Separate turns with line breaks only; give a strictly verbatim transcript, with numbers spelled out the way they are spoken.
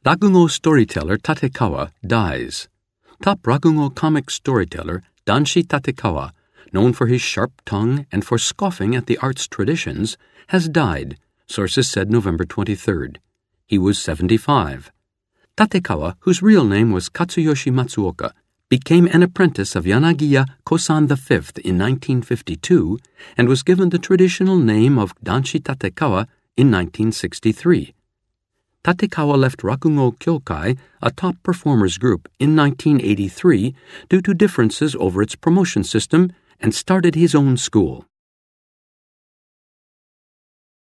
Rakugo storyteller Tatekawa dies. Top Rakugo comic storyteller Danshi Tatekawa, known for his sharp tongue and for scoffing at the art's traditions, has died, sources said November twenty-third. He was seventy-five. Tatekawa, whose real name was Katsuyoshi Matsuoka, became an apprentice of Yanagiya Kosan the Fifth in nineteen fifty-two and was given the traditional name of Danshi Tatekawa in nineteen sixty-three. Tatekawa left Rakugo Kyokai, a top performers group, in nineteen eighty-three due to differences over its promotion system and started his own school.